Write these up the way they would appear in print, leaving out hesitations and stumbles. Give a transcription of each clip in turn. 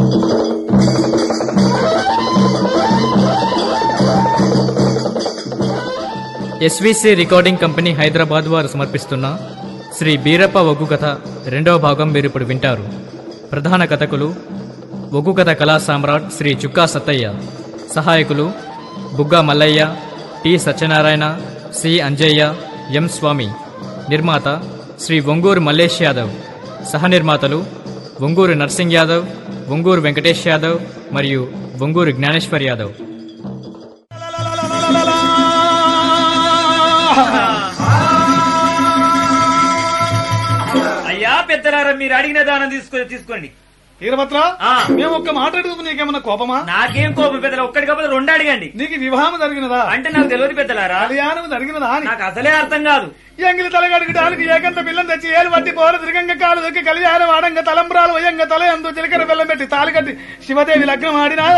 SVC recording company Hyderabad వారు సమర్పిస్తున్న శ్రీ బీరప్ప ఒగ్గు కథ 2వ భాగం మీరు ఇప్పుడు వింటారు. ప్రధాన కథకులు ఒగ్గు కథ కళా సామ్రాట్ శ్రీ చుక్కా సత్తయ్య, సహాయకులు Bugga Mallaiah, T Satyanarayana, C Anjaiah, M Swamy. నిర్మాత శ్రీ ఒంగూరు మల్లేష్ యాదవ్. సహనిర్మాతలు ఒంగూరు నర్సింగ్ యాదవ్, ఒంగూరు వెంకటేష్ యాదవ్ మరియు ఒంగూరు జ్ఞానేశ్వర్ యాదవ్. అయ్యా పెద్దలారా, మీరు అడిగిన దానం తీసుకోండి. వీరభద్ర, మేము ఒక్క మాట అడుగుతూ నీకేమన్నా కోపమా? నాకేం కోపం పెద్దల, ఒక్కడికపోతే 2 అడగండి. నీకు వివాహం జరిగినదా అంటే నాకు తెలియదు పెద్దలారా. కళ్యాణం జరిగినదా? నాకు అసలే అర్థం కాదు. ఎంగిలి తలగడుగుడానికి ఏకంత పిల్లని తెచ్చి ఏలు పట్టి పోర తిరగంగ కాలు దొక్కి కళ్యాణం ఆడంగ తలంబ్రాలు వయంగ తల ఎందు చిలకర బెల్లం పెట్టి తాలి కట్టి శివదేవి లగ్నం ఆడినా.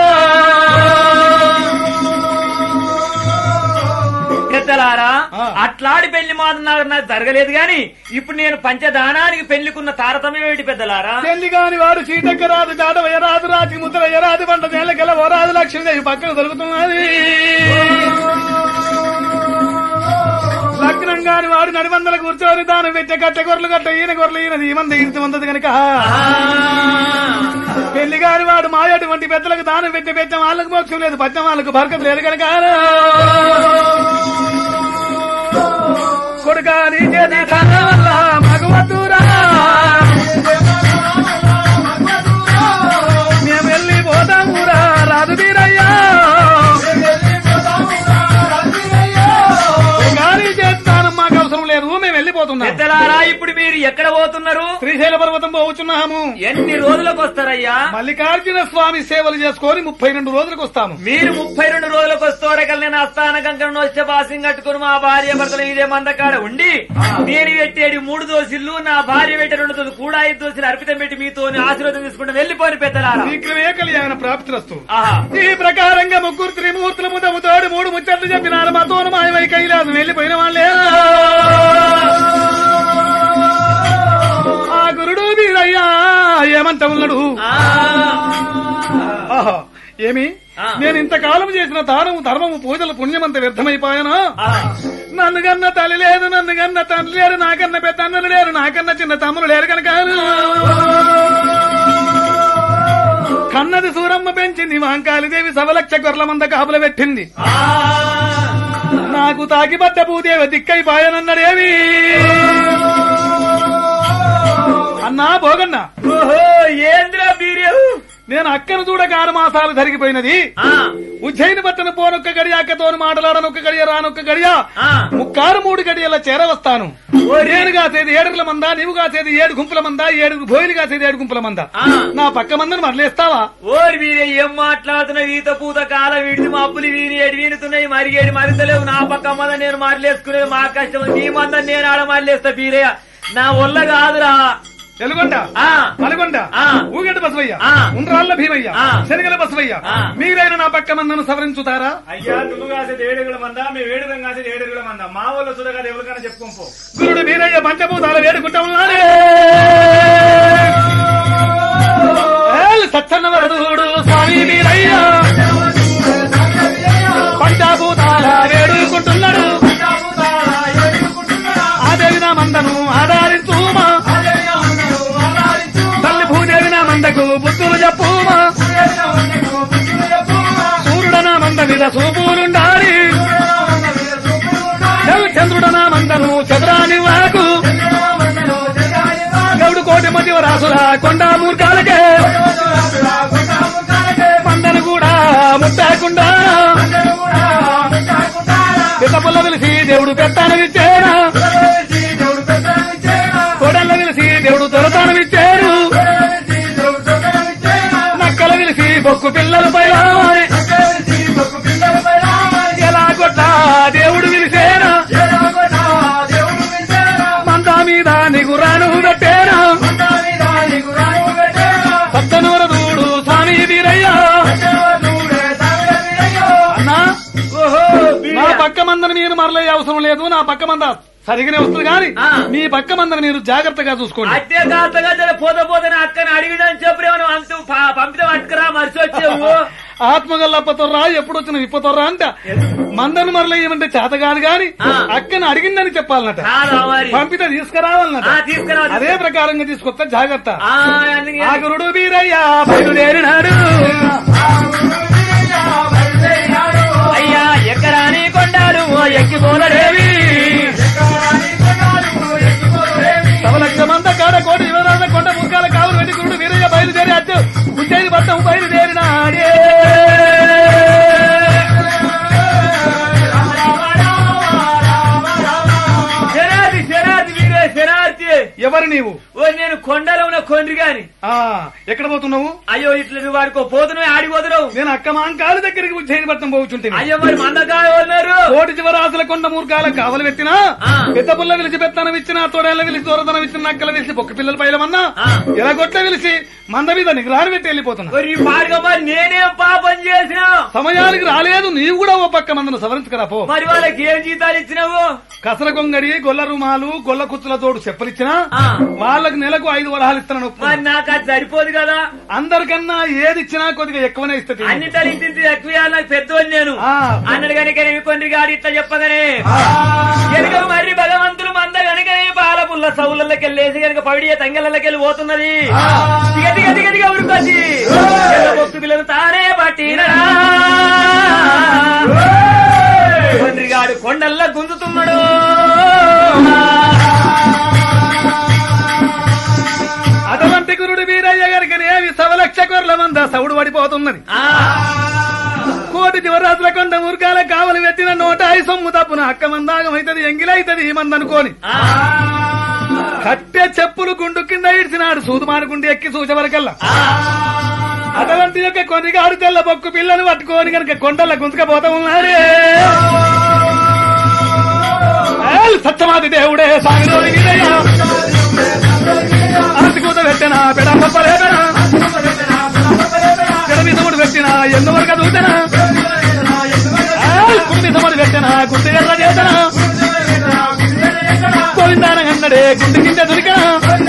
పెద్దలారా, అట్లాడి పెళ్లి మాత్రం నాకు జరగలేదు గాని ఇప్పుడు నేను పంచదానానికి పెళ్లికున్న తారతమ్యం ఏమిటి పెద్దలారా? పెళ్లి కాని వాడు చీటక్క రాదు, చాటవయ్యరాదు, రాజు ముద్ర ఎరాదు, పంట నేలకెళ్ళ ఓరాదు, లక్ష్మీదేవి పక్కన దొరుకుతున్నది. లగ్నం కాని వాడు నడివందల కూర్చొని దానం పెట్టే కట్టె గొర్రెలు కట్ట ఈయన గొర్రెలు ఈయనది ఈమంది ఇంటి వందది కనుక. పెళ్లి కాని వాడు మాయటువంటి పెద్దలకు దానం పెట్టి పెట్టాం వాళ్ళకు మోక్షం లేదు, పచ్చం వాళ్ళకు బరకత లేదు కనుక. కొడుకా నీ చేతి వల్ల మగవద్దురా, మేము వెళ్ళిపోతామురా రాజు తీరయ్యా. చేస్తానం మాకు అవసరం లేదు, మేము వెళ్ళిపోతున్నాం. పెద్దలారా, ఇప్పుడు మీరు ఎక్కడ పోతున్నారు? శ్రీశైల పర్వతం పోవచ్చున్నాము. ఎన్ని రోజులకు వస్తారయ్యా? మల్లికార్జున స్వామి సేవలు చేసుకొని 32 రోజులకు వస్తాము. మీరు 32 రోజులకు వస్తారకల్ నేను అస్థాన గంగను వచ్చే బాసింగ్ కట్టుకుని మా భార్య భర్తలు ఇదే మందకాడ ఉండి నేను పెట్టేది 3 దోసిళ్ళు, నా భార్య పెట్టే 2 దోసులు కూడా 5 దోసులు అర్పితం పెట్టి మీతో ఆశీర్వాదం తీసుకుంటే వెళ్ళిపోయి పెద్దలారా. శీఘ్రమే కళ్యాణ ప్రాప్తిరస్తు. ఈ ప్రకారంగా 3 త్రిమూర్తుల ముదముతోడు 3 ముచ్చట్లు చెప్పినారు. మాతోను మాయమై కైలాసం వెళ్ళిపోయిన వాళ్ళే. ఆ గురుడు వీరయ్యా ఏమంట ఉన్నాడు? ఏమి నేను ఇంతకాలం చేసిన దానము ధర్మము పూజలు పుణ్యమంత వ్యర్థమైపోయానా? నన్ను కన్నా తల్లి లేదు, నన్ను కన్నా తండ్రి లేరు, నాకన్నా పెద్ద అన్నలు లేరు, నాకన్నా చిన్న తమ్ములు లేరు కనుక కన్నది సూరమ్మ పెంచింది, మాంకాళిదేవి సవలక్ష గొర్రెల మంద కాపుల పెట్టింది. నాకు తాకిబట్ట భూదేవి దిక్కైపాయనన్నాడేమి అన్నా భోగన్నా. ఓహో, ఏంద్రా వీర్యం? నేను అక్కను చూడక 6 మాసాలు జరిగిపోయినది. ఉజ్జయిని పట్టణ పోనొక్క గడియ, అక్కతోను మాటలాడనొక్క గడియ, రానొక్క గడియ, 3 గడియల చేరవస్తాను. నేను కాసేది 7 మంద, నీవు కాసేది 7 గుంపుల మంద, 7 భోయిలు కాసేది 7 గుంపుల మంద. నా పక్క మందని మరలేస్తావా? ఓరి వీరే, ఏం మాట్లాడుతున్నావు? ఈత పూత కాలం వీడిది, మా అప్పులు వీనితున్నాయి, మరిగేడి మరింతలేవు. నా పక్క మంద నేను మరలేసుకునేది మా కష్టం, నీ మందని నేను ఆడ మరలేస్తా. బీరయ్య నా వల్ల కాదురా. ఎలుగొండ, మలగొండ, ఊగెడ్డ బసవయ్య, ఉండ్రాళ్ల భీమయ్య, శనగల బసవయ్య, మీరైనా నా పక్క మందను సవరించుతారా? అయ్యా, నువ్వు కాసేది 7 మంద, మేము 7 కాసేది 7 మంద. మా వాళ్ళు చూడగా ఎవరికైనా చెప్పుకోపో. గురుడు వీరయ్య పంచభూతాల వేడుకుంటా ఉన్నాడే. సచ్చన్నవరదుడు స్వామి వీరయ్య పంచభూతాల వేడుకుంటున్నాడు. ఆదేవి నా మందను ఆధారించుమా, తల్లి భూదేవి నా మందకు బుద్ధులు చెప్పుమా, సూర్యుడనా మంద మీద సూపులుండాలి, చంద్రుడనా మందను చంద్రాని వాకు, గౌడు కోటి మధ్య రాసులా కొండా మూర్ఖాలకే మందను కూడా ముట్టాకుండా పిల్లపుల్ల వెలిసి దేవుడు పెత్తానవిచ్చేనా, కొడల్ల వెలిసి దేవుడు దొరతానవిచ్చారు, నక్కల వెలిసి బొక్కు పిల్లలు పై ఎలా కొట్ట దేవుడు విలిసేనా, మందా మీద నిగురాను పెట్టేనా, సత్తనూరదూడు స్వామి వీరయ్య అన్నా. నా పక్క మందని మీరు మరలే అవసరం లేదు, నా పక్క మంద సరిగానే వస్తుంది కానీ మీ పక్క మందని మీరు జాగ్రత్తగా చూసుకోండి. అత్యగాతగా పోతే పోతే అక్కని అడిగిడని చెప్పేమో అంటూ పంపితే నువ్వు ఆత్మగల్ల అప్పతొర్రా ఎప్పుడు వచ్చిన ఇప్పతొర్రా అంట మందను మరల ఏమంటే చేత కాదు గాని అక్కను అడిగిందని చెప్పాలన్నట పంపితే తీసుకురావాలన్నట తీసుకురావాలి అదే ప్రకారంగా తీసుకొస్తా జాగ్రత్త అందుకే ఆగురుడు వీరయ్య బయలుదేరినాడు అయ్యా ఎక్కరాని కొండాలు ఎక్కిపోలరేవి సవలక్షమంత కాడ కోటి వివరాల కొండ ముక్కాల కావులు వెండి గురుడు వీరయ్య బయలుదేరి అచ్చు ఉజ్జయిని పట్టం బయలుదేరినాడే శరాది శరాది వీరే శరాది ఎవరు నీవు నేను కొండలో ఉన్న కొండ్రి గాని ఎక్కడ పోతున్నావు అయ్యో ఇట్లా నువ్వు వాడికో పోతున్నావు ఆడిపోతున్నావు నేను అక్క మాంకాల దగ్గరికి ఉజ్జయిని పట్టం పోచుంటే అయ్యో మరి మందకాయ ఉన్నారు కోటి చివరాసుల కొండ మూర్ఖాల కావలు పెట్టినా పెద్ద పుల్ల విలిచి పెత్తనం ఇచ్చిన తోడేళ్ల విలిచి దూరదనం ఇచ్చిన నక్కల విలిచి బొక్క పిల్లల పైలమన్నా ఇలా గొట్ల విలిచి మంద మీద నిగ్రహాన్ని పెట్టి వెళ్ళిపోతున్నా మరి నేనేం పాపం చేసినా సమయానికి రాలేదు నీవు కూడా ఓ పక్క మందను సవరించుకురా పో మరి వాళ్ళకి ఏం జీతాలు ఇచ్చినావు కసర గొంగడి గొల్ల రుమాలు గొల్ల కుచ్చుల తోడు చెప్పలిచ్చినా వాళ్ళకి నెలకు 5 వరహాలు ఇస్తున్నాను మరి నాకు అది సరిపోదు కదా అందరికన్నా ఏది ఇచ్చినా కొద్దిగా ఎక్కువనే ఇస్తుంది అన్ని తలించింది ఎక్కువ నాకు పెద్దోళ్ళు నేను అన్నడు కనుక కొన్ని గాడి ఇట్లా చెప్పగానే కనుక మరి భగవంతులు మంద కనుక పాల పుల్ల సౌలకి వెళ్ళేసి కనుక పవిడియ తంగళ్ళకి వెళ్ళి పోతున్నది గది గది గదిగా ఉరుకొచ్చి బొక్కు పిల్లలు తానే పట్టిన గాడు కొండల్లా గుంజుతున్నాడు అటువంటి గురుడు వీరయ్య గారికి సవలక్ష కొర్ల మంద సౌడు పడిపోతున్నది కోటి దివరాజుల కొండ మురుగాల కావలి పెట్టిన 105 సొమ్ము తప్పున అక్క మందాగం అవుతుంది ఎంగిలైతుంది ఈ మందనుకోని కట్టె చెప్పులు గుండు కింద ఇడిచినాడు సూదుమానుకుండి ఎక్కి చూచవరకల్లా అటువంటి యొక్క కొన్నిగాడు తెల్ల బొక్కు పిల్లను పట్టుకొని కనుక కొండల గుంజుకపోతా ఉన్నాడే సత్యమాది దేవుడే సాగిరోడి వీరయ్య ఆర్తికూత పెట్టినా పెడ పప్పలేపెనా పెడమిసముడు పెట్టినా ఎందువరకు దూతనా కుండిసముడు పెట్టినా గుండె ఎర్ర చేతనా గోవిందాన అన్నడే గుండె కింద దొరికనా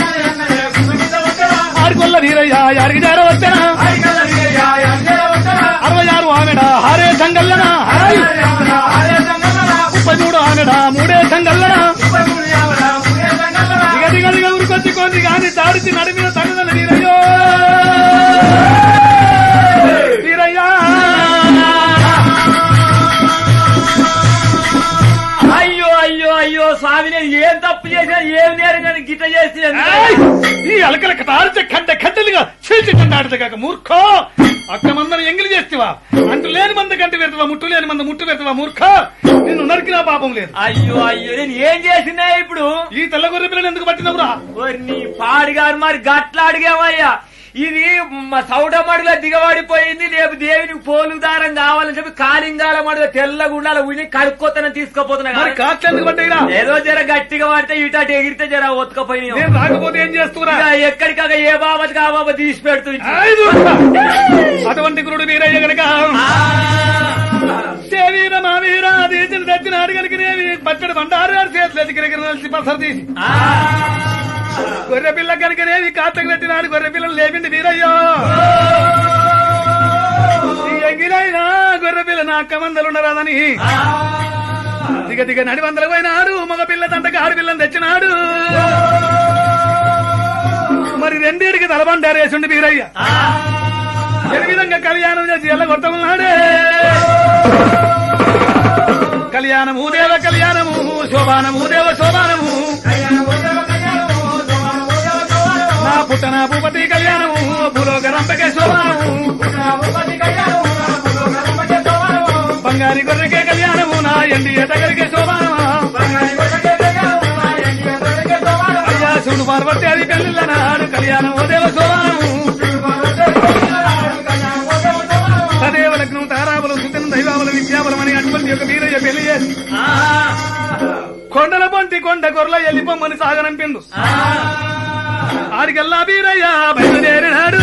ఆరుకొల్ల వీరయ్య యారికి జార వచ్చనా 66 ఆమెడ హారే సంగల్లనా 33 ఆమెడ మూడే సంగల్లనా దిగదిగదిగా ఉరికొచ్చి కొన్ని గాని తాడిచి నడిమిన తగదల వీరయ్యో వీరయ్యా అయ్యో అయ్యో అయ్యో స్వామి నేను ఏం తప్పు చేసినా ఏం నేరం నేను గిట్ట చేసి ఈ అలకలక తాడితే కడ్డ కడ్డలుగా చీల్చి ఆడతాక మూర్ఖో అక్క మందను ఎంగిలి చేస్తావా అంటు లేని మంద కంటి పెడతావా ముట్టు లేని మంద ముట్టు పెడతావా మూర్ఖ నిన్ను నరికినా పాపం లేదు అయ్యో అయ్యో నేను ఏం చేసినా ఇప్పుడు ఈ తెల్ల గొర్రె పిల్లలు ఎందుకు పట్టినవురా నీ పాడిగారు మరి గట్లా అడిగామయ్యా ఇది సౌడ మడుగా దిగబడిపోయింది రేపు దేవునికి పోలు దారం కావాలని చెప్పి కాలింగాల మడుగా తెల్ల గుండాల ఉని కడుక్కోతనని తీసుకుపోతున్నా ఏదో జర గట్టిగా పడితే ఇటు ఎగిరితే జర ఒత్తుకపోయి రాకపోతే ఏం చేస్తున్నా ఎక్కడికాక ఏ బాబతికి ఆ బాబా తీసి పెడుతుంది అటువంటి గురుడు వీరయ్య గనక వీరమా వీరా తీసిన తెచ్చినాడు కనుకనేవి పచ్చడి బండారు చేతులు ఎదిగిరి పసరు తీసి గొర్రె పిల్ల కనుకనేవి కాతకు పెట్టినాడు గొర్రె పిల్లలు లేపిండి వీరయ్యో ఎంగిలైనా గొర్రె పిల్ల నా అక్క మందలుండరాదని దిగ దిగ నడి వందలు పోయినాడు మగ పిల్ల తంటకి ఆడపిల్లని తెచ్చినాడు మరి రెండేడికి తలబండారేసుండి వీరయ్య ఏ విధంగా కళ్యాణం చేసి ఎల్ల కొట్టమన్నాడే కళ్యాణము దేవ కళ్యాణము శోభానము దేవ శోభానము నా పుట్టన భూపతి కళ్యాణము భూలోక రంపకే శోభానము బంగారి గొర్రెకే కళ్యాణము నా ఎండియ దగ్గరికే శోభానమా అయ్యా శివుడు పార్వతి అది పెళ్లిళ్ళ నాడు కళ్యాణము దేవ శోభానము సదేవ లగ్నం తారాబలం సుతనం దైవాబలం విద్యాబలం అని అటువంటి యొక్క వీరయ్య పెళ్లి చేసి కొండల పొంటి కొండ కొరల ఎల్లిపోమ్మని సాగనంపిండు ఆడికెల్లా వీరయ్య బయలుదేరినాడు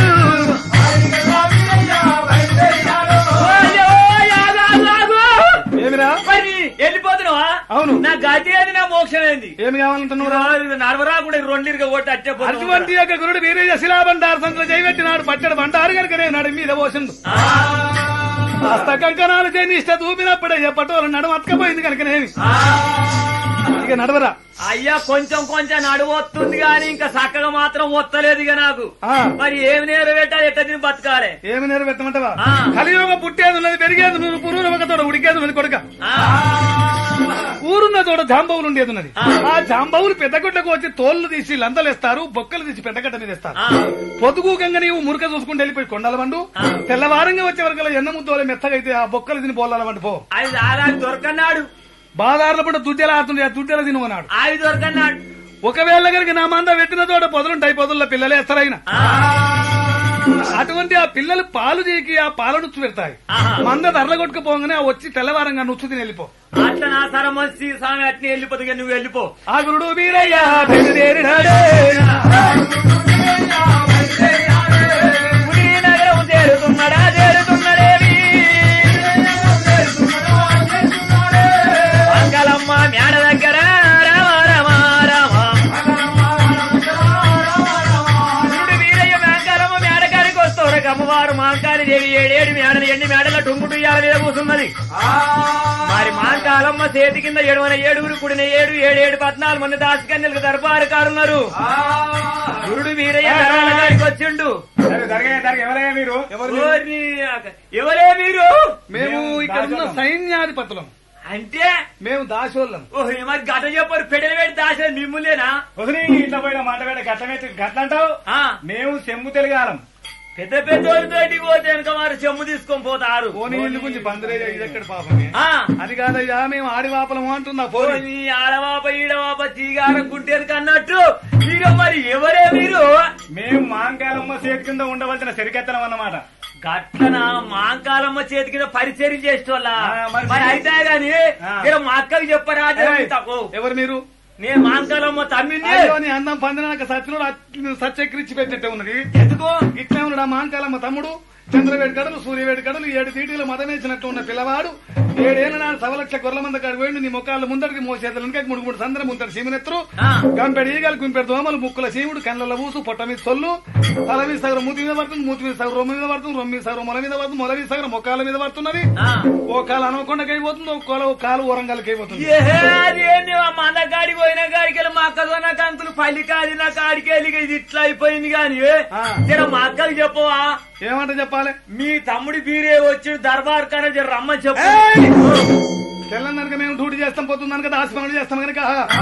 ఏమిరా వెళ్ళిపోతున్నావా? అవును. నా గతి అది నా మోక్షం ఏంది? ఏమి కావాలంటున్నావు? నడవరా కూడా రెండిరుగా కొట్టి అట్టే అటువంటి యొక్క గురుడు వీరయ్య శిలాబండారు సంతలో చేయబెట్టినాడు పచ్చడి బండారు కనుకనే నడు మీద పోసిండు హస్త కంకణాలు చేయని ఇష్ట దూపినప్పుడే పట్టువలు నడుము అతకపోయింది కనుకనేమి ఇక నడవరా అయ్యా కొంచెం కొంచెం నడువొస్తుంది గాని ఇంకా చక్కగా మాత్రం వత్తలేదు ఇక నాకు మరి ఏమి నేరు పెట్టాలి ఎట్ట తిని బతకాలి ఏమి నెరవేర్తమంటావా కలియుగ పుట్టేది ఉన్నది పెరిగేది నువ్వు పురుగు ఒక తోట ఉడికేది ఉన్నది కొడుక ఊరున్న తోట జాంబవులు ఉండేది ఉన్నది ఆ జాంబవులు పెద్దగొడ్లకు వచ్చి తోళ్లు తీసి లంతలేస్తారు బొక్కలు తీసి పెద్దగడ్డ మీద ఇస్తారు పొద్దుగూకంగా నీవు మురక చూసుకుంటూ వెళ్ళిపోయి కొండల వండు తెల్లవారంగా వచ్చే వరకు ఎన్న ముద్దోలే మెత్తగా అయితే ఆ బొక్కలు తిని పోలాల వండి పో అది దొరకన్నాడు బాదారుల పూట దుడ్డెలా ఆడుతుండే ఆ దుడ్డెల తినుకున్నాడు అది దొరకన్నాడు ఒకవేళ కనుక నా మంద పెట్టిన తోట పొదలుంటాయి పొదల్లో పిల్లలేస్తారైనా అటువంటి ఆ పిల్లలు పాలు చేకి ఆ పాల నుచ్చు పెడతాయి మంద ధరల కొట్టుకుపోగానే వచ్చి తెల్లవారంగా నుచ్చు తిని వెళ్ళిపో అట్లా నా సరం వచ్చి స్వామి అట్నే వెళ్ళిపోతుంది నువ్వు వెళ్ళిపో ఆ గురుడు వీరయ్యా నగరం చేరుతున్నాడా చేరుతున్నాడేవి మంగళమ్మ మేడ దగ్గర రామ రామ రామ వీరయ్య మేంకాలమ్మ మేడకాడికి వస్తారు అమ్మవారు మాంకాలి దేవి 7 మేడలు 8 మేడల టుంగుటుయ్యాల మీద కూర్చున్నది మరి మాంకాలమ్మ చేతి కింద 7 కుడిన 7 14 మంది దాసికన్యలకు దర్బారు కారున్నారు గురుడు వీరయ్య కాడికి వచ్చిండు ఎవరే మీరు మేము ఇక్కడ ఉన్న సైన్యాధిపతులం అంటే మేము దాసోళ్ళం ఓహో మరి గట్ట చెప్పారు పెడలు పెట్టి దాసే మిమ్ములేనా ఇట్లా పోయిన మాట పెడ గట్లంటావు మేము చెమ్ము తెలుగాలం పెద్ద పెద్దోళ్ళతోటి పోతే వెనక వారు చెమ్ము తీసుకొని పోతారు పోనీ ఇల్లు గురించి బందరేజా ఇదెక్కడ పాపమే అది కాదయ్యా మేము ఆడివాపలము అంటున్నా పోనీ ఆడవాప ఈడవాప తీగారకుంటేది అన్నట్టు మీరు మరి ఎవరే మీరు మేము మాంకాలమ్మ చేతి కింద ఉండవలసిన సరికెత్తనం అన్నమాట గట్లన మాంకాలమ్మ చేతి కింద పరిచయం చేసేవాళ్ళ మరి అయితే గాని మా అక్కకి చెప్పరా ఎవరు మీరు నేను మాంకాలమ్మ తమ్మిని అందం పందినాక సత్యనుడు సత్యక్రిచ్చి పెట్టినట్టే ఉన్నది ఎందుకో ఇట్లా ఉన్నాడు ఆ మాంకాలమ్మ తమ్ముడు చంద్రవేడి కడలు సూర్యవేడి కడలు 7 తీటీలు మదమేసినట్టు ఉన్న పిల్లవాడు 7 ఏళ్ళ నాడు 1,00,000 గొర్రెల మంది కాడికి పోయిండు నీ ముఖాలు ముందరికి మోసేతలు ఇంకా 3 సందరం ముందరు సీమనెత్తరు గంపెడు ఈగలు గుంపెడు దోమలు ముక్కుల సీముడు కళ్ళ ఊసు పొట్ట మీద సొల్లు తల మీద సగరం మూతి మీద పడుతుంది మూతి మీద సగరం రొమ్మ మీద పడుతుంది రొమ్మ మీద సగరం మొల మీద పడుతుంది మొల మీద సగరం మొక్కల మీద పడుతున్నది ఓ కాలు అనవకొండకి అయిపోతుంది ఓ కాలు ఓరంగాలకి అయిపోతుంది మన గాడికి పోయిన గాడికి వెళ్ళి మా అక్కలు నా కంకులు పల్లి కాది నా కాడికి వెళ్ళి ఇది ఇట్లా అయిపోయింది గాని మా అక్కలు చెప్పవా ఏమంట చెప్పాలి మీ తమ్ముడి బీరే వచ్చి దర్బార్ కాడ రమ్మని చెప్పు తెల్లందనక మేము డ్యూటీ చేస్తాం పోతుందని కదా ఆస్పత్రి చేస్తాం కనుక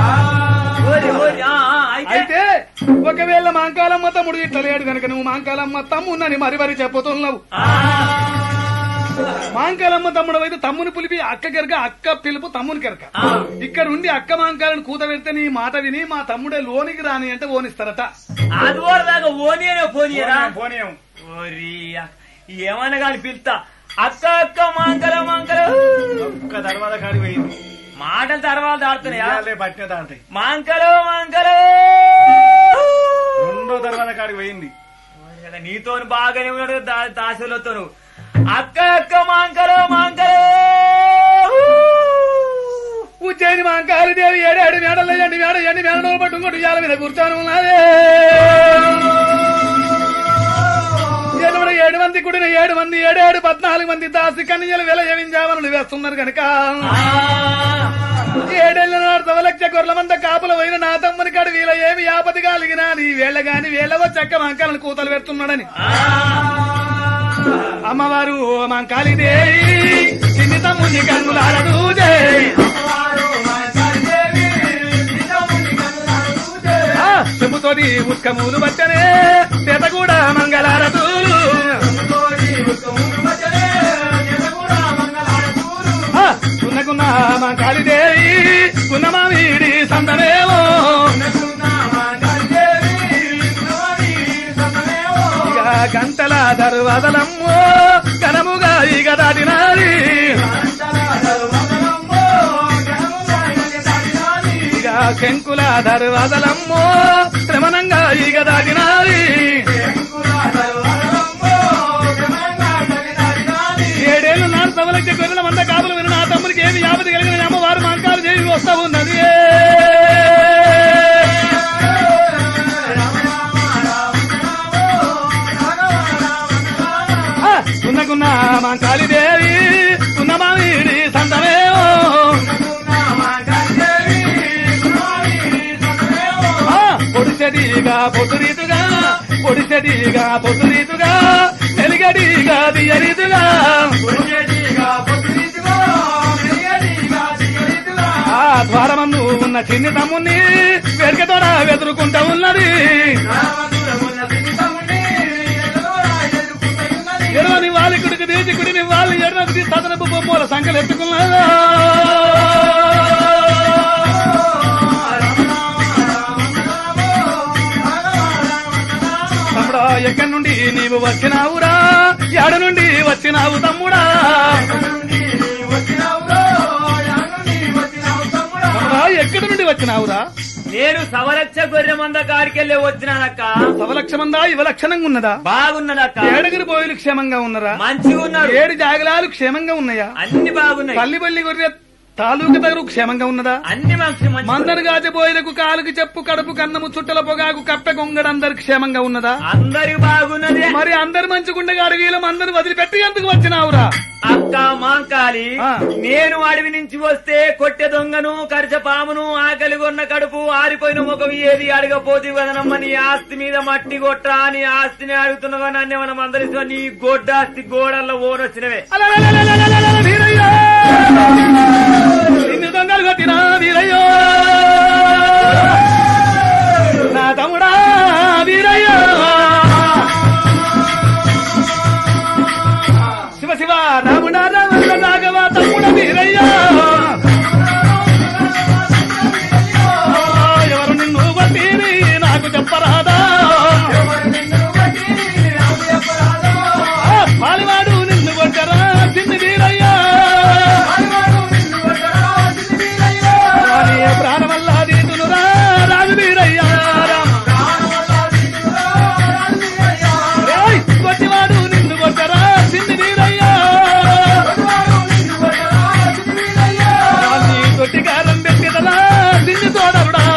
అయితే ఒకవేళ మాంకాలమ్మ తమ్ముడు ఇట్లా లేడు కనుక నువ్వు మాంకాలమ్మ తమ్మున్నని మరి చెప్పుతున్నావు మాంకాలమ్మ తమ్ముడు అయితే తమ్ముని పిలిపి అక్క కెరక అక్క పిలుపు తమ్ముని కెరక ఇక్కడ ఉండి అక్క మాంకాలను కూత పెడితే నీ మాట విని మా తమ్ముడే లోనికి రాని అంటే ఓనిస్తారట అది వరదాకా ఓని అనే పోనీయరా పోనీయం ఏమన్నా కానీ పిలుస్తా అక్క అక్క మాంకల ఒక్క తర్వాత కాడి పోయింది మాటల తర్వాత ఆడుతున్నాయా పట్టిన దాంతాయి మాంకలో రెండో తర్వాత కాడికి పోయింది నీతోని బాగానే ఉన్నాడు దాసులతో అక్క అక్క మాంకలో ఉజ్జయిని మాంకాలి దేవి 7 మేడల్లో 8 మేడలు పట్టుకుంటూ ఇవాళ మీద కూర్చొని ఉన్నదే 7 మంది కుడిన 7 మంది 7 14 మంది దాసి కన్యలు వెలయవించావనులు వేస్తున్నారు కనుక 7 ఏళ్ల నాడు 1,00,000 గొర్రెల మంద కాపుల పోయిన నా తమ్ముని కాడు వీళ్ళ ఏమి ఆపద కలిగినా నీ వేళ గాని వీళ్ళవో చక్క మాంకాలను కూతలు పెడుతున్నాడని అమ్మవారు మాంకాళిదేవి చిన్ని తమ్ముని కన్నులాడదు చెప్పుతోటి ఉత్కములు వచ్చనే చేత కూడా మంగళారతులు కున్నకున్న మాంకాళిదేవి కున్నమా వీడి సంతమేమో గంటల దర్వాదలమ్మో కనముగా ఈగ దాటినారి ఇక శంకుల దర్వాదలమ్మో శ్రమణంగా ఈగ దాటినారి 7 ఏళ్ల నాడు 1,00,000 గొర్రెల మంద కాపులు విన్న నా తమ్మునికి ఏమి యాపతి కలిగిన అమ్మవారు మాంకాలు చేసి వస్తా ఉన్నది ఉన్నకున్న మా కాళీదేవి ఉన్న మామిడి సంతమేమో పొడిచెడిగా పొద్దురీతుగా పొడిచెడిగా పొద్దురీతుగా వెలిగడిగా దియరీతుగా ఆ ద్వారమందు ఉన్న చిన్ని తమ్ముని వెనుకతోడ వెతురుకుంటా ఉన్నది ఎడవని వాలికుడికి దీచికుడిని వాళ్ళు ఎడనది సదనపు బొమ్మల సంఖ్యలు ఎత్తుకున్నదా తమ్ముడా ఎక్కడి నుండి నీవు వచ్చినావురా ఎడ నుండి వచ్చినావు తమ్ముడా ఎక్కడి నుండి వచ్చినావురా నేను సవలక్ష గొర్రె మంద కాడికెళ్ళి వచ్చినానక్క సవలక్షమందా ఇవలక్షణంగా ఉన్నదా బాగున్నదక్క ఏడుగురు బోయిలు క్షేమంగా ఉన్నారా మంచిగా ఉన్నారు 7 జాగలాలు క్షేమంగా ఉన్నాయా అన్ని బాగున్నాయి తల్లిబల్లి గొర్రె తాలూకు తగరు క్షేమంగా ఉన్నదా అన్ని మంచి మందరు గాజబోయిలకు కాలుకి చెప్పు కడుపు కన్నము చుట్టల పొగాకు కప్పె కొంగడు అందరు క్షేమంగా ఉన్నదా అందరికి బాగున్నది మరి అందరు మంచిగుండగా అడవిలం అందరు వదిలిపెట్టి ఎందుకు వచ్చినావురా అక్క మాంకాలి నేను అడవి నుంచి వస్తే కొట్టె దొంగను కరిచ పామును ఆకలి కొన్న కడుపు ఆరిపోయిన ముఖం ఏది అడగపోతే వదనమ్మ నీ ఆస్తి మీద మట్టి కొట్ట నీ ఆస్తిని అడుగుతున్నావా నన్ను మనం అందరితో నీ గొడ్డాస్తి గోడల్లో ఓరొచ్చినవే ఇన్ని దొంగలు కొట్టినా వీరయ్యో నా తమ్ముడా వీరయ్యో శివ శివ రాముడా రామన్న రాఘవ తమ్ముడ వీరయ్యో ఎవరు నిన్ను కొట్టిని నాకు చెప్పరాదా పాలివాడు నిన్ను కొట్టరా చిన్ని వీరయ్యా ప్రాణవల్ల దీతునురా రాజు వీరయ్యా కొట్టివాడు నిన్ను కొట్టరా చిన్ని వీరయ్యా కొట్టికారం పెట్టిదలా చిన్ని తోడరుడా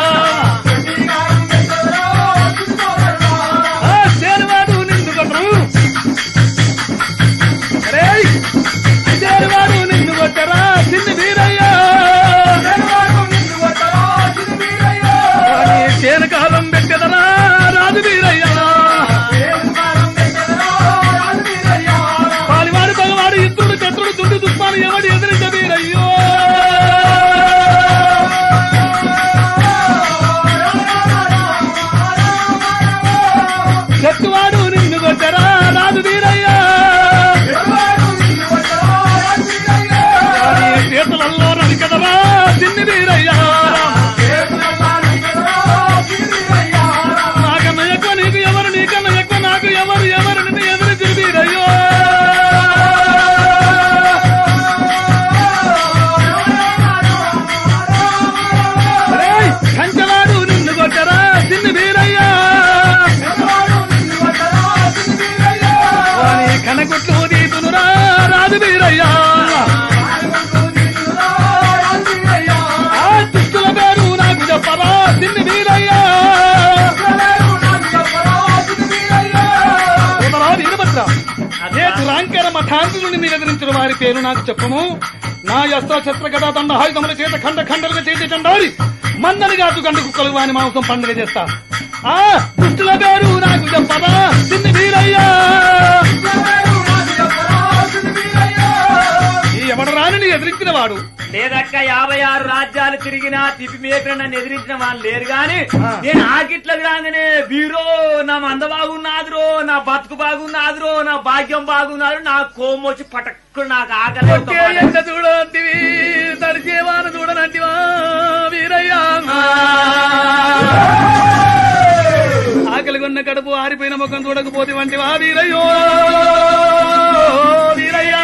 చేరువాడు నిన్ను కొట్టరు చేరువాడు నిన్ను కొట్టరా చిన్ని వీరయ్యా చేనకాలం పెట్టెదరా రాజు వీరయ్యా పాలివాడు పగవాడు ఇత్రుడు చత్రుడు దుడ్డు దుష్మాలు ఎవడు ఎదిరించ వీరయ్యో చెట్టువాడు నిన్ను కొట్టరా రాజు వీరయ్యా చేతులలో నరికదరా చిన్ని వీరయ్యా నాకన్నా ఎక్కువ నీకు ఎవరు నీకన్నా ఎక్కువ నాకు ఎవరు ఎవరు నిన్ను ఎదురు తిరిగిరయ్యో కంచవాడు నిన్ను కొట్టరా చిన్ని వీరయ్యా కనకొట్లు దీతునురా రాజు వీరయ్యా దుస్తుల పేరు నాకు చెప్పరా చిన్ని వీరయ్యా వీరభద్ర ఏ దురాంకర మఠాంతుని మీరు ఎదిరించిన వారి పేరు నాకు చెప్పము నా అస్త్ర శస్త్ర కథా దండహాయుధముల చేత ఖండ ఖండలుగా చేసి చండాలి మందని గాజు గంట కుక్కలు వాని మాంసం పండుగ చేస్తా ఆ దుస్తుల పేరు నాకు చెప్పరా చిన్ని వీరయ్యా ఎవడు రాని ఎదిరించిన వాడు లేదక్క 56 రాజ్యాలు తిరిగినా తిప్పి మేకన నన్ను ఎదిరించిన వాళ్ళు లేరు గాని నేను ఆకిట్లకు రాగానే వీరో నా మంద బాగున్నాదురో నా బతుకు బాగున్నాదురో నా భాగ్యం బాగున్నారు నా కోపం వచ్చి పటక్కు నాకు ఆకలి చూడంటివి తడిచేవాను చూడనంటివా వీరయ్యా ఆకలి కొన్న కడుపు ఆరిపోయిన ముఖం చూడకపోతే వంటివా వీరయ్యో వీరయ్యా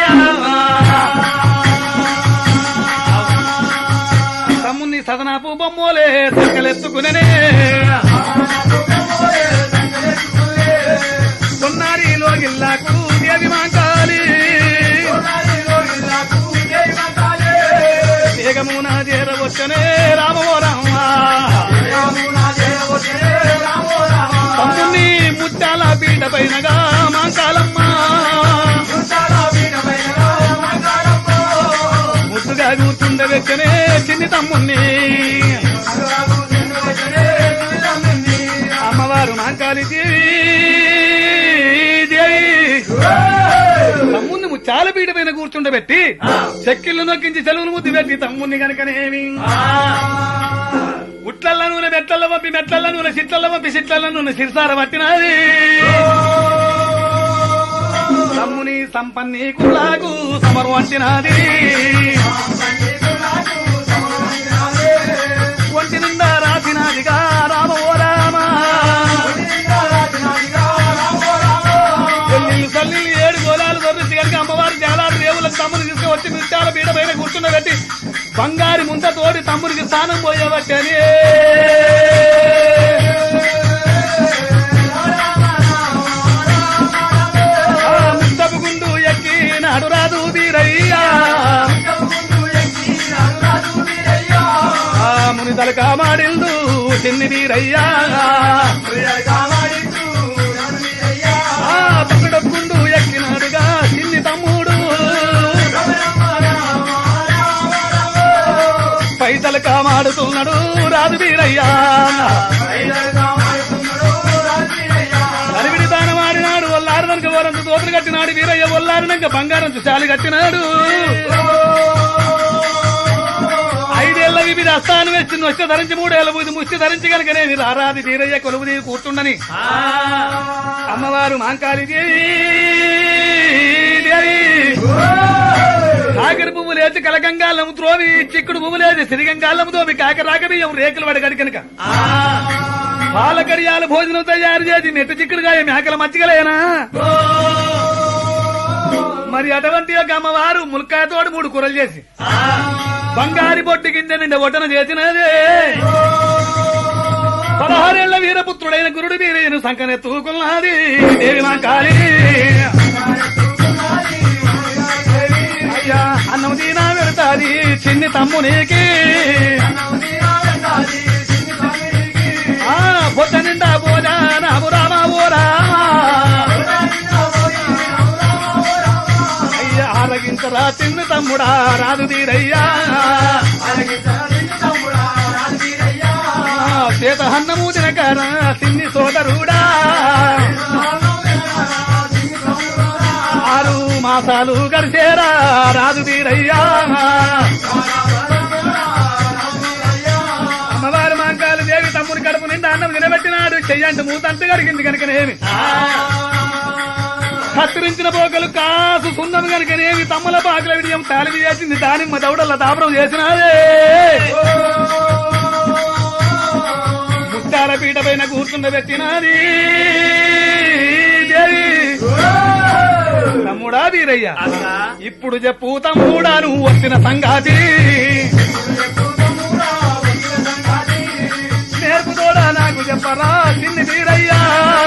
తమ్ముని సదనాపు బొమ్మోలే సంకలెత్తుకునే కొన్నారిలో గిల్లాకు దేవి మాంకాలి వేగమున చేరవచ్చనే రామో రామ తమ్ముని ముత్యాల పీట పైనగా మాంకాలమ్మ తెచ్చనే చిన్ని తమ్ముణ్ణి అమ్మవారు మాంకాళి దేవి తమ్ముణ్ణి ముచ్చాల పీట పైన కూర్చుండబెట్టి చెక్కిళ్ళు నొక్కించి చెలువులు ముద్దు పెట్టి తమ్ముణ్ణి కనుకనేమి ఉట్లల్ల నూనె మెట్లల్ల పంపి మెట్లల్ల నూనె సిట్లల్ల పంపి సిట్లల్ల నూనె సిరిసార పట్టినది తమ్ముని సంపన్ని కులాకు సమరు అంటినది ఒంటి నిండా రాసినదిగా రామ ఓ రామ తల్లి 7 గోళాలు దొరికి కనుక అమ్మవారు జాలాలు రేవులకు తమ్ముని తీసుకువచ్చి మిర్చాల పీడ పైన కూర్చుండబెట్టి బంగారి ముంత తోటి తమ్ముడికి స్నానం పోయేవచ్చని ముద్దపు గుండు ఎక్కి నాడు రాదు వీరయ్యా ముని తలక మాడిల్దు చిన్ని వీరయ్యా పక్కడొక్కుండు ఎక్కినాడుగా చిన్ని తమ్ముడు పైసలు కామాడుతున్నాడు రాజు వీరయ్యా అలివిడి దానం ఆడినాడు ఒల్లారినక ఓరంత దోతులు కట్టినాడు వీరయ్య ఒల్లారినాక బంగారం చాలి కట్టినాడు 5 ఏళ్ల వివిధ అస్తాను వచ్చి నొచ్చి ధరించి 3 ఏళ్ల బూది ముష్టి ధరించి కనుకనే రారాది వీరయ్య కొలువు తీరు కూర్చుండని అమ్మవారు మాంకాళి దేవి కాకర పువ్వు లేచి కలగంగాళ్ళము త్రోవి చిక్కుడు పువ్వు లేచి సిరిగంగాళ్ళము తోవి కాకరాక బియ్యం రేకులు పడగడి కనుక పాలకడియాల భోజనం తయారు చేసి నెట్టు చిక్కుడుగా మేకల మచ్చికలేనా మరి అటువంటి యొక్క అమ్మవారు ములక్కాయతోటి 3 కూరలు చేసి బంగారి బొట్టు కింద నిండా ఒటన చేసినదే 16 ఏళ్ల వీరపుత్రుడైన గురుడు వీరయ్యను సంకనెత్తుకున్నది దేవి మాంకాళి అయ్యా అన్నం దీనా పెడతాది చిన్ని తమ్మునికి పొట్ట నిండా పోదా నాము రామా ఓ రామా అయ్యా ఆరగించరా చిన్ని తమ్ముడా రాదు తీరయ్యా చేత అన్నము తినకరా చిన్ని సోదరుడా 6 మాసాలు గడిచేరా రాదు తీరయ్యా అమ్మవారు మాంకాళి దేవి తమ్ముని కడుపు నిండా అన్నం నిలబెట్టినాడు చెయ్యంటే మూతంటూ కడిగింది కనుకనేమి కత్తిరించిన పోకలు కాసు సున్నం కనుకనేమి తమ్ముల పాకల విడియం తాలిమి చేసింది దానిమ్మ దౌడల్ల దాపరం చేసినాదే ముత్తాల పీట పైన కూర్చుండబెట్టినది దేవి తమ్ముడా వీరయ్య ఇప్పుడు చెప్పు తమ్ముడా నువ్వు వచ్చిన సంగాతి నేర్పుతోడా నాకు చెప్పరా చిన్ని వీరయ్యా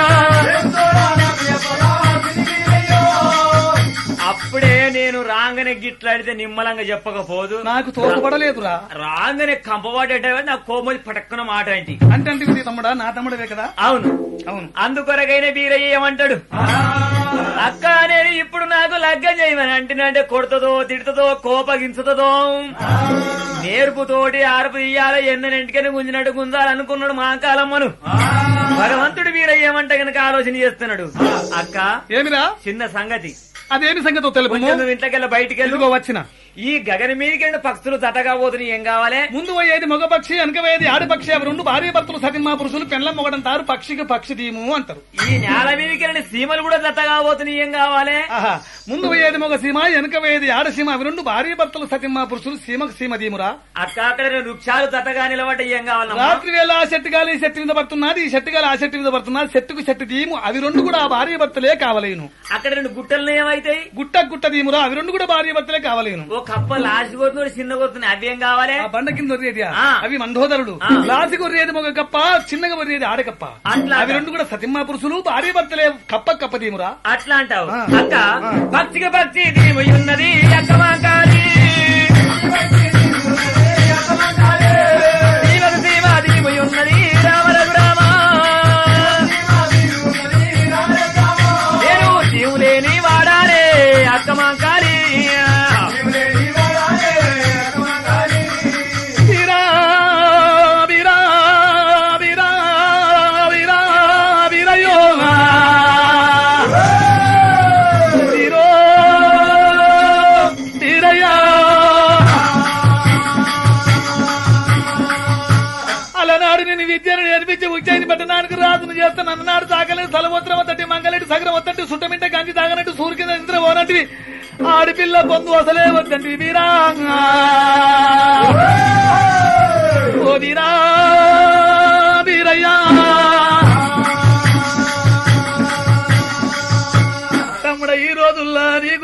అప్పుడే నేను రాంగనే గిట్లాడితే నిమ్మలంగా చెప్పకపోదు నాకు తోకపడలేదురా రాంగనే కంపవాడేట నాకు కోమలి పటక్కున మాట ఏంటి అంటే తమ్ముడా నా తమ్ముడవే కదా అవును అవును అందుకొరకైన వీరయ్య ఏమంటాడు అక్క నేను ఇప్పుడు నాకు లగ్గం చేయమని అంటున్నాంటే కొడుతుందో తిడుతుందో కోపగించుతుందో నేర్పుతోటి ఆర్పు తీయాల ఎన్నెంటికని గుంజినట్టు గుంజాలనుకున్నాడు మా కాలమ్మను భగవంతుడు వీరయ్య ఏమంట గనక ఆలోచన చేస్తున్నాడు అక్క ఏమిరా చిన్న సంగతి అదేమి సంగతో తెలుపు ఇంట్లోకెళ్ళి బయటికి వెళ్ళి వచ్చిన ఈ గగన మీదకి పక్షులు తటగా పోతున్నాయి ఏం కావాలి ముందు పోయేది మగ పక్షి వెనక పోయేది ఆడపక్షి అవి 2 భార్య భర్తలు సతిమా పురుషులు పెండ్లం మొగడంటారు పక్షికి పక్షి దీము అంటారు ఈ నేల మీదకి సీమలు కూడా తట్టగా పోతున్నాయి ఏం కావాలి ముందు పోయేది మగ సీమ వెనక పోయేది ఆడసీమ అవి 2 భార్య భర్తలు సతిమా పురుషులు సీమకు సీమ దీమురా అక్కడ వృక్షాలు తట్టగా నిలబడ్డ ఏం కావాలి రాత్రి వేళ ఆ చెట్టు గాలి ఈ చెట్టు మీద పడుతున్నది ఈ చెట్టు గాలి ఆ చెట్టు మీద పడుతున్నది చెట్టుకు చెట్టు దీము అవి 2 కూడా ఆ భార్య భర్తలే కావలేను అక్కడ 2 గుట్టలు ఏమైతాయి గుట్ట దీమురా అవి 2 కూడా భార్య భర్తలే కావలేను ఓ కప్ప లాస్ట్ కొడుతున్నాడు చిన్న కొడుతున్నాయి అవి ఏం కావాలి ఆ బండ కింద వరియేది అవి మండోదరుడు లాసి కొరియేది మగ కప్ప చిన్నగా వరియేది ఆడకప్ప అవి 2 కూడా సతిమా పురుషులు భార్య భర్తలే కప్ప దీమురా అట్లా అంటావు అక్క పక్షికి పక్షి దీము ఉన్నది అక్క మాంకాళి సీమ దీము ఉన్నది రామరఘు రామ నేను జీవులేని వాడాలే అక్క మాంకాళి విద్యను నేర్పించి ఉజ్జయిని పట్టణానికి రాజును చేస్తాను అన్నాడు. సాగలేదు సలవత్రం వద్దటి మంగళటి సగరం వద్దటి సుట్టమింట గంజి తాగనట్టు సూర్యుకి ఇంద్ర ఓనటి ఆడిపిల్ల పొందు అసలే వద్దండి వీరా ఓ వీరా వీరయ్యా తమ్ముడ ఈ రోజుల్లో నీకు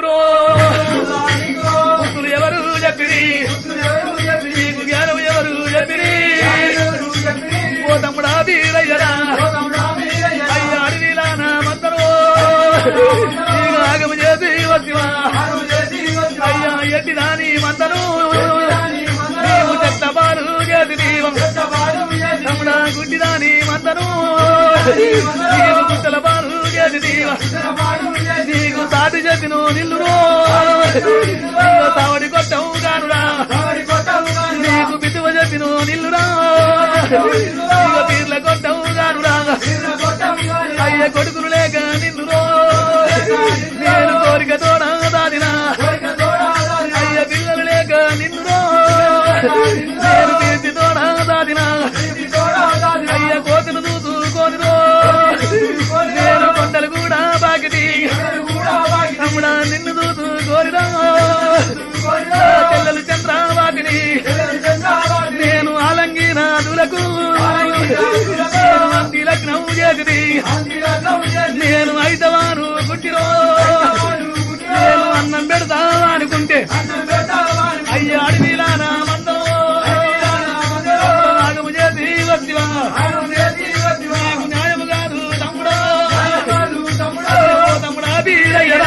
రోజులు ఎవరు చెప్పిరి నీకు జ్ఞానం ఎవరు చెప్పిరి ఓ తమ్ముడా వీరయ్యరా అయ్యా అడవిలా నా మందరో నీకు ఆగము చేసి వచ్చివా అయ్యా ఎట్టి దాని మందరు నీవు చెత్త బాలు చేసి దీవం తమ్ముడా గుడ్డి దాని మందరు నీవు గుట్టల బాలు చేసి దీవ నీకు సాటి చెప్పిను నిల్లురో నీకు తావడి కొట్టవు గానురా నీకు బిడ్డువ చెప్పిను నిల్లురా నీకు పీర్ల కొట్టవు గానురా అయ్య కొడుకులు లేక నిల్లురో నేను కోరిక తోడా దాదినా అయ్య పిల్లలు లేక నిన్నురో నేను కీర్తి తోడా దాదినా అయ్య కోతులు చూసుకోనిరో నేను కొండలు కూడా బాకిటి తమ్ముడా నిన్ను చూసుకోనిరా చెల్లెలు చంద్రావాతిని నేను ఆలంగినాదులకు నేను అంతి లగ్నం చేసి నేను ఐదవారు గుట్టిరో నేను అన్నం పెడతా అనుకుంటే అయ్యా అడవిలా నా మందో నాగము చేసి వచ్చివా నీకు న్యాయము కాదు తమ్ముడా తమ్ముడా వీరయ్యరా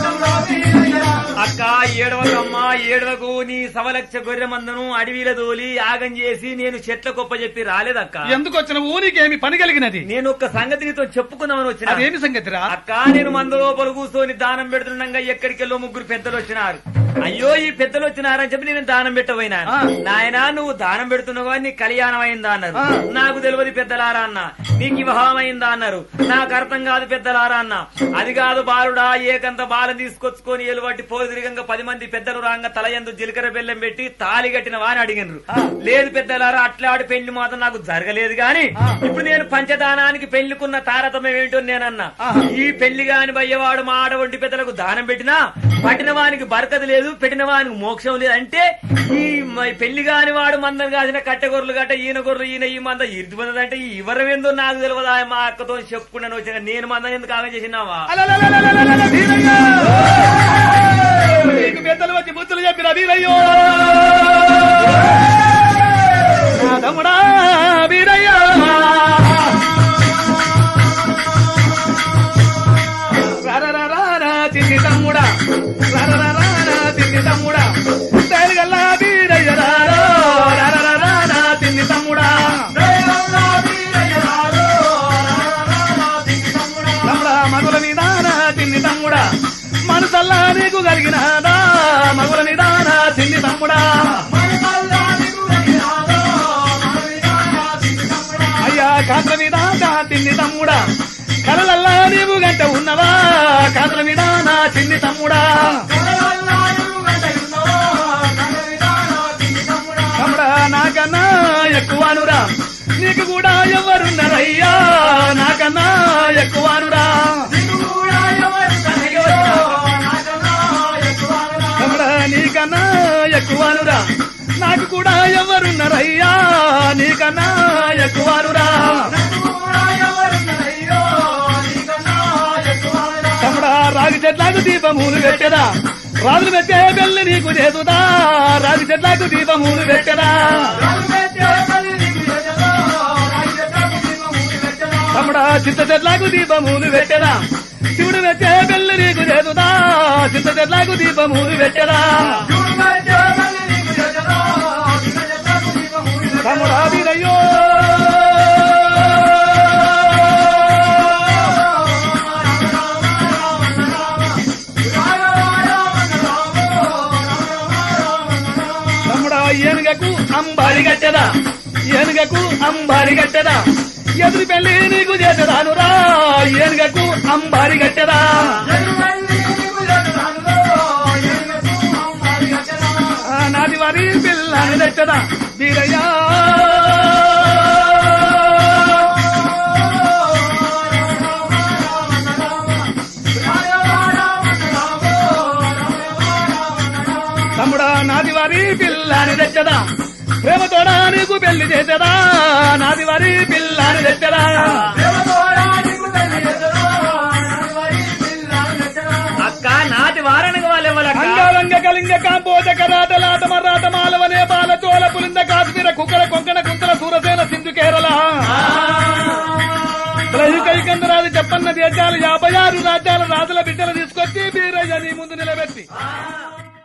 అక్క ఏడవకమ్మా ఏడవకు నీ సవలక్ష గొర్రె మందను అడవిల దోలి యాగం చేసి నేను చెట్ల గొప్ప చెప్పి రాలేదక్క. ఎందుకు వచ్చిన ఊరికేమి పని కలిగినది? నేను ఒక్క సంగతి నీతో చెప్పుకుందామని వచ్చిన. అదేమి సంగతిరా? అక్క నేను మంద లోపల కూర్చొని దానం పెడుతుండగా ఎక్కడికెళ్ళో ముగ్గురు పెద్దలు వచ్చినారు. అయ్యో ఈ పెద్దలు వచ్చినారని చెప్పి నేను దానం పెట్టబోయినా. నాయనా నువ్వు దానం పెడుతున్నావా నీకు కళ్యాణం అయిందా అన్నారు. నాకు తెలియదు పెద్దలారా అన్న. నీకు వివాహం అయిందా అన్నారు. నాకు అర్థం కాదు పెద్దలారా అన్న. అది కాదు బాలుడా ఏకంత బాల తీసుకొచ్చుకొని ఎలువట్టి పోదిరిగంగా 10 మంది పెద్దలు రాంగ తలయందు జీలకర్ర బెల్లం పెట్టి తాళి కట్టినవా అని అడిగినారు. లేదు పెద్దలారా అట్లా ఆడి పెళ్లి మాత్రం నాకు జరగలేదు గాని ఇప్పుడు నేను పంచదానానికి పెళ్లికున్న తారతమ్యం ఏంటో నేనన్నా. ఈ పెళ్లి గాని బయ్యవాడు మా ఆడవంటి పెద్దలకు దానం పెట్టినా పట్టిన వానికి బరకత లేదు పెట్టిన వానికి మోక్షం లేదు అంటే ఈ పెళ్లి కాని వాడు మందం కాసిన కట్టెగొర్రెలు గట్ట ఈయన గొర్రెలు ఈయన ఈ మంద ఇరుది మందంటే ఈ వివరం ఏందో నాకు తెలియదా మా అక్కతో చెప్పుకున్నాను వచ్చిన నేను మందం ఎందుకు ఆగం చేసినావా నీకు పెద్దలు వచ్చి బుద్ధులు చెప్పిన వీరయ్యో తమ్ముడా వీరయ్యా తిండి తమ్ముడా తిండి తమ్ముడా తెలుగల్లా వీరయ్య తిండి తమ్ముడా తమ్ముడా మగుల నిదాన తిండి తమ్ముడా మనసల్లా నీకు కలిగినాదా మగుల నిదాన తిండి తమ్ముడా అయ్యా కాంత నిదాన తిండి తమ్ముడా కలలల్లా నీవు గంట ఉన్నవా కాంత నిదాన తిండి తమ్ముడా తమ్ముడా నాకన్నా ఎక్కువనురా నీకు కూడా ఎవరున్నారయ్యా నాకన్నా ఎక్కువనురా తమ్ముడా నీకన్నా ఎక్కువనురా నాకు కూడా ఎవరున్నారయ్యా నీకన్నా ఎక్కువనురా తమ్ముడా రాగి చెట్లకు దీపములు పెట్టదా రాజులు పెట్టే బెల్లి నీకు చేతుదా రాగి చెట్లకు దీపములు పెట్టదా తమ్ముడా చింత చెట్లకు దీపములు పెట్టదా శివుడు పెట్టే బెల్లి నీకు చేతుదా చింత చెట్లకు దీపములు పెట్టదా తమ్ముడా వీరయ్యో ఏనుగకు అంబారి గట్టెదా ఏనుగకు అంబారి గట్టెదా ఎదురు పెళ్లి నీకు చేసేదానురా ఏనుగకు అంబారి గట్టెదా నాది వారి పిల్లని తెచ్చదా వీరయ్యా తెచ్చదా ప్రేమతోడా నీకు పెళ్లి చేసేదా నాది వారి పిల్లని తెచ్చదా అక్క నాటి వారణకు వాళ్ళు ఎవరక్క అంగ కలింగ కాంబోజ కరాట లాట మరాట మాలవ నేపాల చోళ పులింద కాశ్మీర కుక్కర కొంకణ కుంతల సూరసేన సింధు కేరళ కైకందరాజు చెప్పన్న దేశాలు 56 రాజ్యాల రాజుల బిడ్డలు తీసుకొచ్చి బీరయ్య నీ ముందు నిలబెట్టి